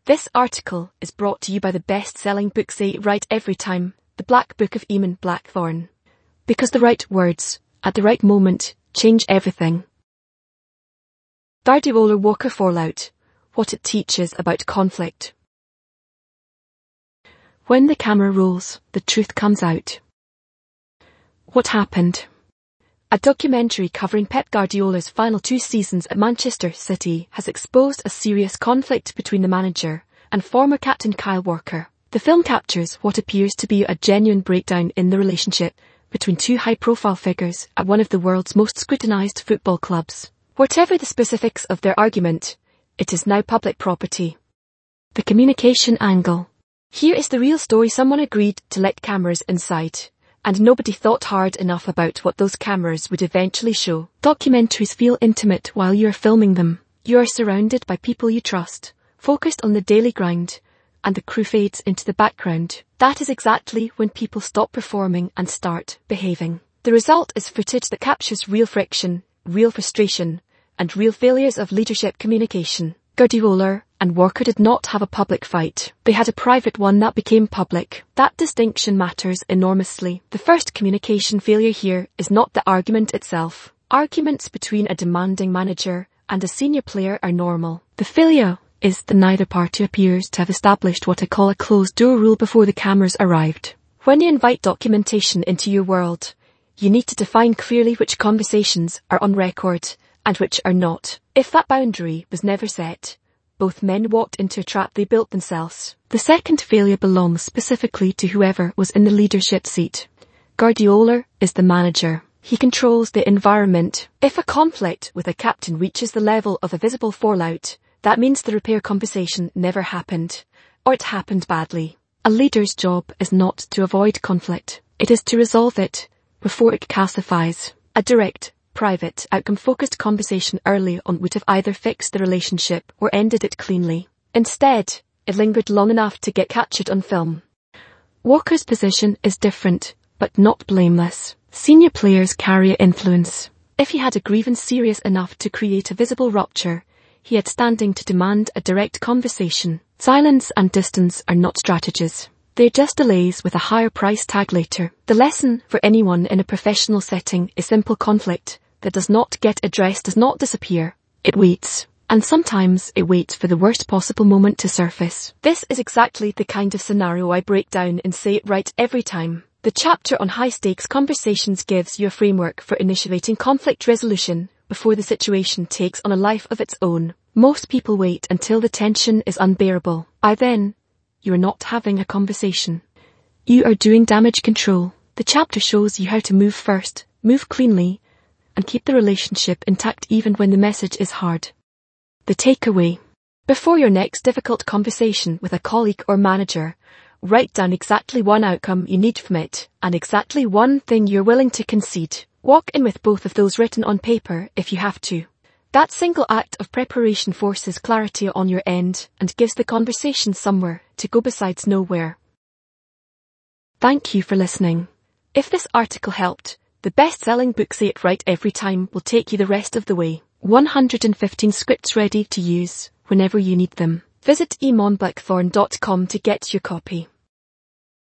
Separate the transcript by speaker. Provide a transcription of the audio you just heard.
Speaker 1: This article is brought to you by the best-selling book Say It Right Every Time, The Black Book of Eamon Blackthorne. Because the right words, at the right moment, change everything. Guardiola-Walker fallout, what it teaches about conflict. When the camera rolls, the truth comes out. What happened? A documentary covering Pep Guardiola's final 2 seasons at Manchester City has exposed a serious conflict between the manager and former captain Kyle Walker. The film captures what appears to be a genuine breakdown in the relationship between 2 high-profile figures at one of the world's most scrutinised football clubs. Whatever the specifics of their argument, it is now public property. The communication angle. Here is the real story. Someone agreed to let cameras inside, and nobody thought hard enough about what those cameras would eventually show. Documentaries feel intimate while you are filming them. You are surrounded by people you trust, focused on the daily grind, and the crew fades into the background. That is exactly when people stop performing and start behaving. The result is footage that captures real friction, real frustration, and real failures of leadership communication. Guardiola and Walker did not have a public fight. They had a private one that became public. That distinction matters enormously. The first communication failure here is not the argument itself. Arguments between a demanding manager and a senior player are normal. The failure is that neither party appears to have established what I call a closed-door rule before the cameras arrived. When you invite documentation into your world, you need to define clearly which conversations are on record and which are not. If that boundary was never set, both men walked into a trap they built themselves. The second failure belongs specifically to whoever was in the leadership seat. Guardiola is the manager. He controls the environment. If a conflict with a captain reaches the level of a visible fallout, that means the repair conversation never happened, or it happened badly. A leader's job is not to avoid conflict. It is to resolve it before it calcifies. A direct, private, outcome-focused conversation early on would have either fixed the relationship or ended it cleanly. Instead, it lingered long enough to get captured on film. Walker's position is different, but not blameless. Senior players carry influence. If he had a grievance serious enough to create a visible rupture, he had standing to demand a direct conversation. Silence and distance are not strategies. They're just delays with a higher price tag later. The lesson for anyone in a professional setting is simple: conflict that does not get addressed does not disappear. It waits. And sometimes it waits for the worst possible moment to surface. This is exactly the kind of scenario I break down in Say It Right Every Time. The chapter on high-stakes conversations gives you a framework for initiating conflict resolution before the situation takes on a life of its own. Most people wait until the tension is unbearable. By then, you are not having a conversation. You are doing damage control. The chapter shows you how to move first, move cleanly, and keep the relationship intact even when the message is hard. The takeaway. Before your next difficult conversation with a colleague or manager, write down exactly one outcome you need from it, and exactly one thing you're willing to concede. Walk in with both of those written on paper if you have to. That single act of preparation forces clarity on your end and gives the conversation somewhere to go besides nowhere. Thank you for listening. If this article helped, the best-selling book Say It Right Every Time will take you the rest of the way. 115 scripts ready to use whenever you need them. Visit eamonblackthorne.com to get your copy.